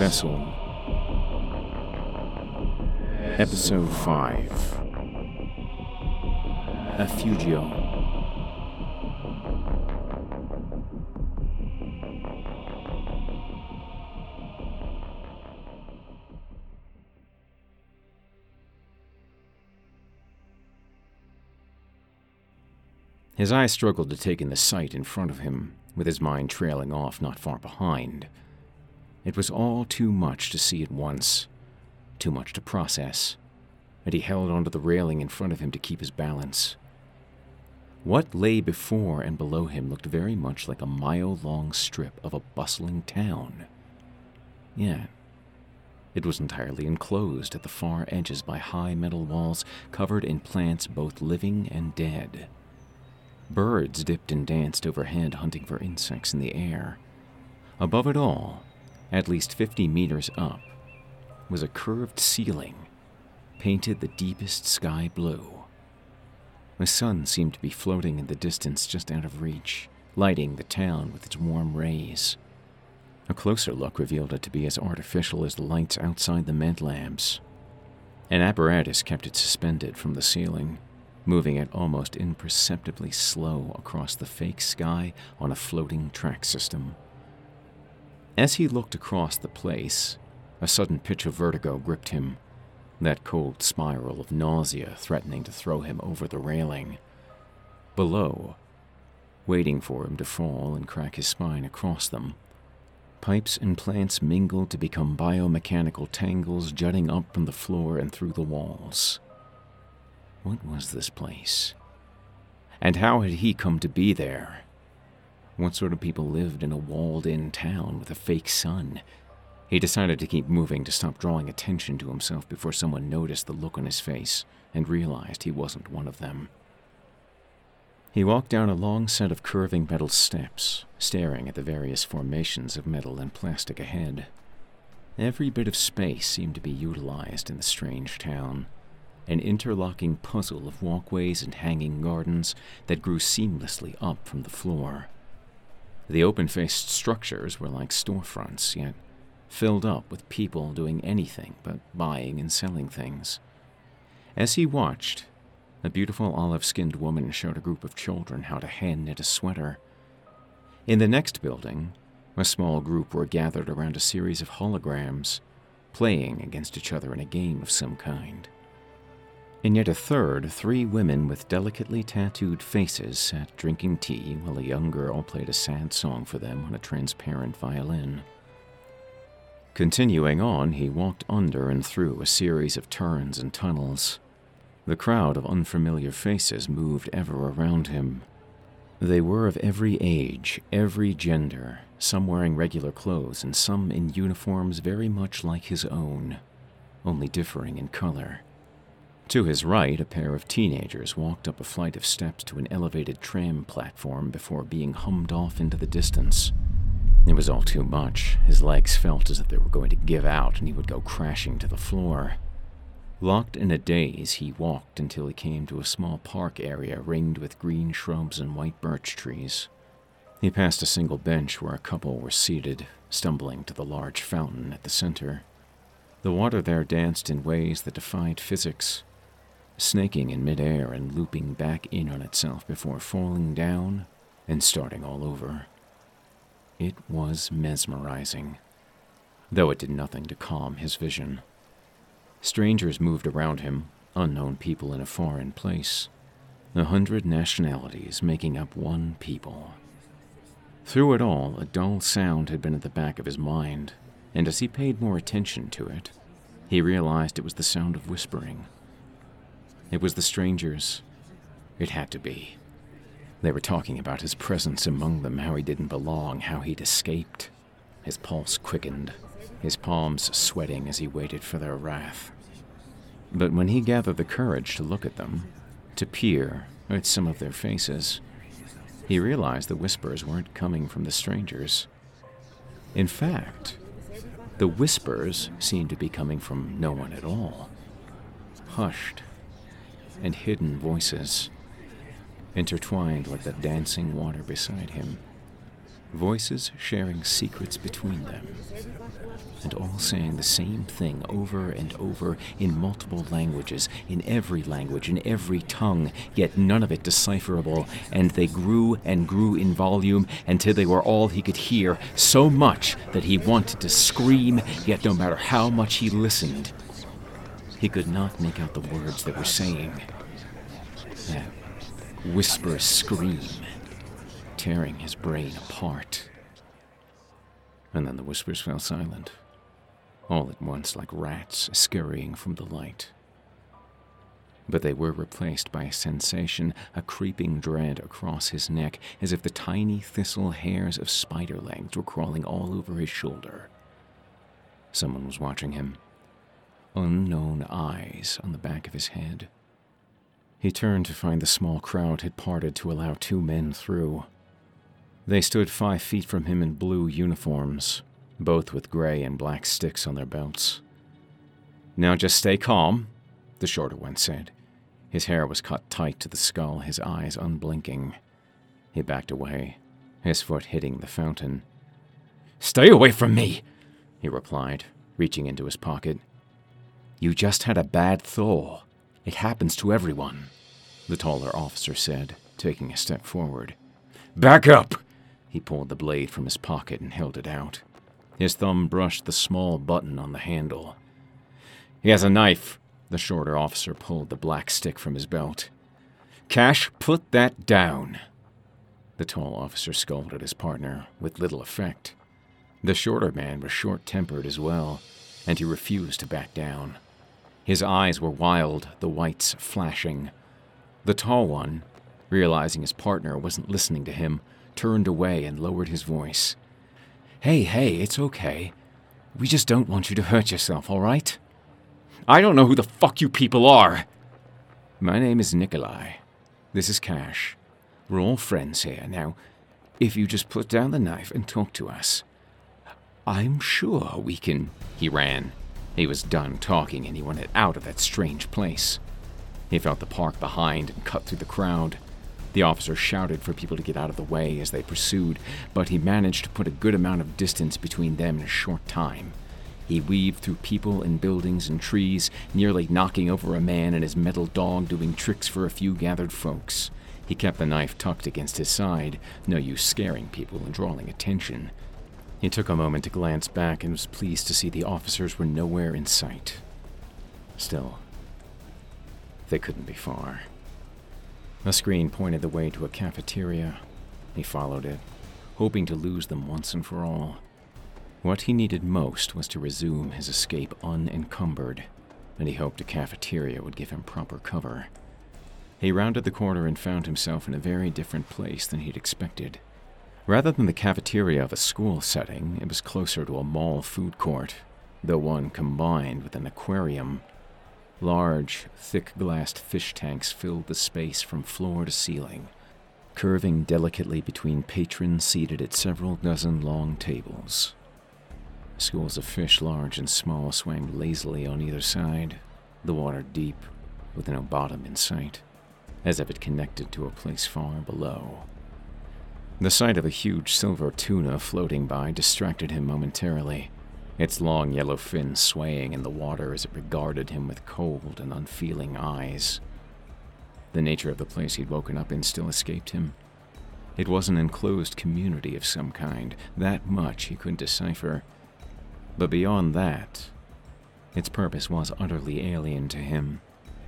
Vessel. Episode 5. Affugio. His eyes struggled to take in the sight in front of him, with his mind trailing off not far behind. It was all too much to see at once, too much to process, and he held onto the railing in front of him to keep his balance. What lay before and below him looked very much like a mile-long strip of a bustling town. Yeah, it was entirely enclosed at the far edges by high metal walls covered in plants both living and dead. Birds dipped and danced overhead, hunting for insects in the air. Above it all, at least 50 meters up, was a curved ceiling, painted the deepest sky blue. The sun seemed to be floating in the distance just out of reach, lighting the town with its warm rays. A closer look revealed it to be as artificial as the lights outside the med labs. An apparatus kept it suspended from the ceiling, moving it almost imperceptibly slow across the fake sky on a floating track system. As he looked across the place, a sudden pitch of vertigo gripped him, that cold spiral of nausea threatening to throw him over the railing. Below, waiting for him to fall and crack his spine across them, pipes and plants mingled to become biomechanical tangles jutting up from the floor and through the walls. What was this place? And how had he come to be there? What sort of people lived in a walled-in town with a fake sun? He decided to keep moving to stop drawing attention to himself before someone noticed the look on his face and realized he wasn't one of them. He walked down a long set of curving metal steps, staring at the various formations of metal and plastic ahead. Every bit of space seemed to be utilized in the strange town, an interlocking puzzle of walkways and hanging gardens that grew seamlessly up from the floor. The open-faced structures were like storefronts, yet filled up with people doing anything but buying and selling things. As he watched, a beautiful olive-skinned woman showed a group of children how to hand-knit a sweater. In the next building, a small group were gathered around a series of holograms, playing against each other in a game of some kind. In yet a third, 3 women with delicately tattooed faces sat drinking tea while a young girl played a sad song for them on a transparent violin. Continuing on, he walked under and through a series of turns and tunnels. The crowd of unfamiliar faces moved ever around him. They were of every age, every gender, some wearing regular clothes and some in uniforms very much like his own, only differing in color. To his right, a pair of teenagers walked up a flight of steps to an elevated tram platform before being hummed off into the distance. It was all too much. His legs felt as if they were going to give out and he would go crashing to the floor. Locked in a daze, he walked until he came to a small park area ringed with green shrubs and white birch trees. He passed a single bench where a couple were seated, stumbling to the large fountain at the center. The water there danced in ways that defied physics, snaking in midair and looping back in on itself before falling down and starting all over. It was mesmerizing, though it did nothing to calm his vision. Strangers moved around him, unknown people in a foreign place, 100 nationalities making up one people. Through it all, a dull sound had been at the back of his mind, and as he paid more attention to it, he realized it was the sound of whispering. It was the strangers. It had to be. They were talking about his presence among them, how he didn't belong, how he'd escaped. His pulse quickened, his palms sweating as he waited for their wrath. But when he gathered the courage to look at them, to peer at some of their faces, he realized the whispers weren't coming from the strangers. In fact, the whispers seemed to be coming from no one at all. Hushed and hidden voices, intertwined like the dancing water beside him. voices sharing secrets between them, and all saying the same thing over and over in multiple languages, in every language, in every tongue, yet none of it decipherable, and they grew and grew in volume until they were all he could hear, so much that he wanted to scream, yet no matter how much he listened, he could not make out the words they were saying. That whisper scream, tearing his brain apart. And then the whispers fell silent, all at once like rats scurrying from the light. But they were replaced by a sensation, a creeping dread across his neck, as if the tiny thistle hairs of spider legs were crawling all over his shoulder. Someone was watching him. Unknown eyes on the back of his head. He turned to find the small crowd had parted to allow 2 men through. They stood 5 feet from him in blue uniforms, both with gray and black sticks on their belts. "Now just stay calm," the shorter one said. His hair was cut tight to the skull, his eyes unblinking. He backed away, his foot hitting the fountain. "Stay away from me," he replied, reaching into his pocket. "You just had a bad thaw. It happens to everyone," the taller officer said, taking a step forward. "Back up!" He pulled the blade from his pocket and held it out. His thumb brushed the small button on the handle. "He has a knife." The shorter officer pulled the black stick from his belt. "Cash, put that down." The tall officer scolded his partner, with little effect. The shorter man was short-tempered as well, and he refused to back down. His eyes were wild, the whites flashing. The tall one, realizing his partner wasn't listening to him, turned away and lowered his voice. Hey, it's okay. We just don't want you to hurt yourself, all right? I don't know who the fuck you people are. My name is Nikolai. This is Cash. We're all friends here. Now, if you just put down the knife and talk to us, I'm sure we can... He ran. He was done talking and he wanted out of that strange place. He felt the park behind and cut through the crowd. The officer shouted for people to get out of the way as they pursued, but he managed to put a good amount of distance between them in a short time. He weaved through people and buildings and trees, nearly knocking over a man and his metal dog doing tricks for a few gathered folks. He kept the knife tucked against his side, no use scaring people and drawing attention. He took a moment to glance back and was pleased to see the officers were nowhere in sight. Still, they couldn't be far. A screen pointed the way to a cafeteria. He followed it, hoping to lose them once and for all. What he needed most was to resume his escape unencumbered, and he hoped a cafeteria would give him proper cover. He rounded the corner and found himself in a very different place than he'd expected. Rather than the cafeteria of a school setting, it was closer to a mall food court, though one combined with an aquarium. Large, thick-glassed fish tanks filled the space from floor to ceiling, curving delicately between patrons seated at several dozen long tables. Schools of fish large and small swam lazily on either side, the water deep, with no bottom in sight, as if it connected to a place far below. The sight of a huge silver tuna floating by distracted him momentarily, its long yellow fin swaying in the water as it regarded him with cold and unfeeling eyes. The nature of the place he'd woken up in still escaped him. It was an enclosed community of some kind, that much he couldn't decipher. But beyond that, its purpose was utterly alien to him.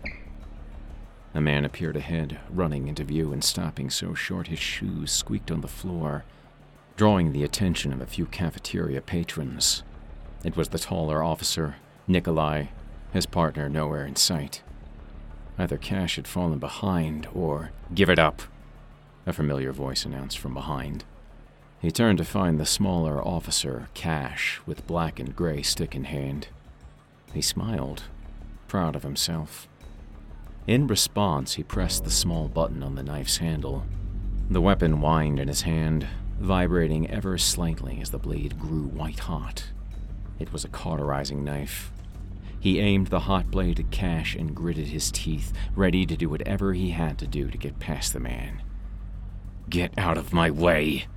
A man appeared ahead, running into view and stopping so short his shoes squeaked on the floor, drawing the attention of a few cafeteria patrons. It was the taller officer, Nikolai, his partner nowhere in sight. Either Cash had fallen behind or... Give it up, a familiar voice announced from behind. He turned to find the smaller officer, Cash, with black and gray stick in hand. He smiled, proud of himself. In response, he pressed the small button on the knife's handle. The weapon whined in his hand, vibrating ever slightly as the blade grew white-hot. It was a cauterizing knife. He aimed the hot blade at Cash and gritted his teeth, ready to do whatever he had to do to get past the man. Get out of my way, he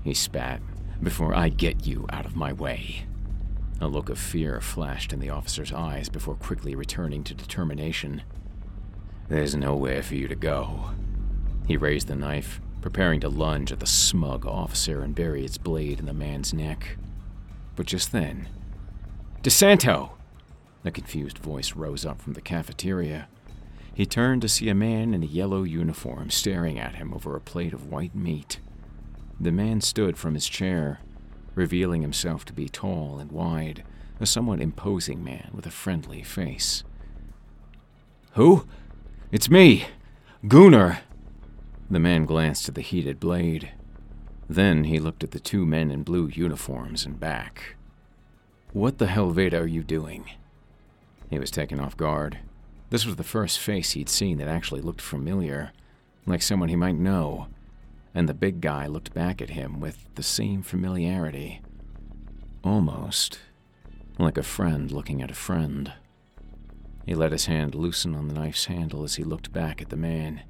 he spat, "before I get you out of my way." A look of fear flashed in the officer's eyes before quickly returning to determination. "There's nowhere for you to go." He raised the knife, preparing to lunge at the smug officer and bury its blade in the man's neck. But just then, "DeSanto!" A confused voice rose up from the cafeteria. He turned to see a man in a yellow uniform staring at him over a plate of white meat. The man stood from his chair, revealing himself to be tall and wide, a somewhat imposing man with a friendly face. "Who? It's me, Gunnar." The man glanced at the heated blade. Then he looked at the two men in blue uniforms and back. "What the Helvete are you doing?" He was taken off guard. This was the first face he'd seen that actually looked familiar, like someone he might know, and the big guy looked back at him with the same familiarity. Almost like a friend looking at a friend. He let his hand loosen on the knife's handle as he looked back at the man.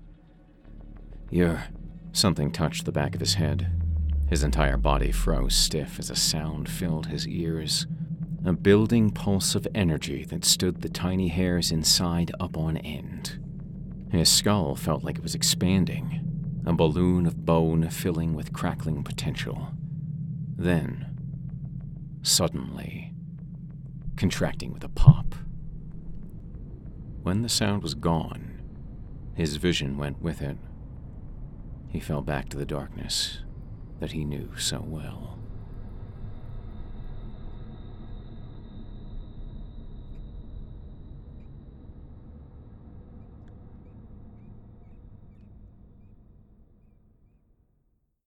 Something touched the back of his head. His entire body froze stiff as a sound filled his ears. A building pulse of energy that stood the tiny hairs inside up on end. His skull felt like it was expanding, a balloon of bone filling with crackling potential. Then, suddenly, contracting with a pop. When the sound was gone, his vision went with it. He fell back to the darkness that he knew so well.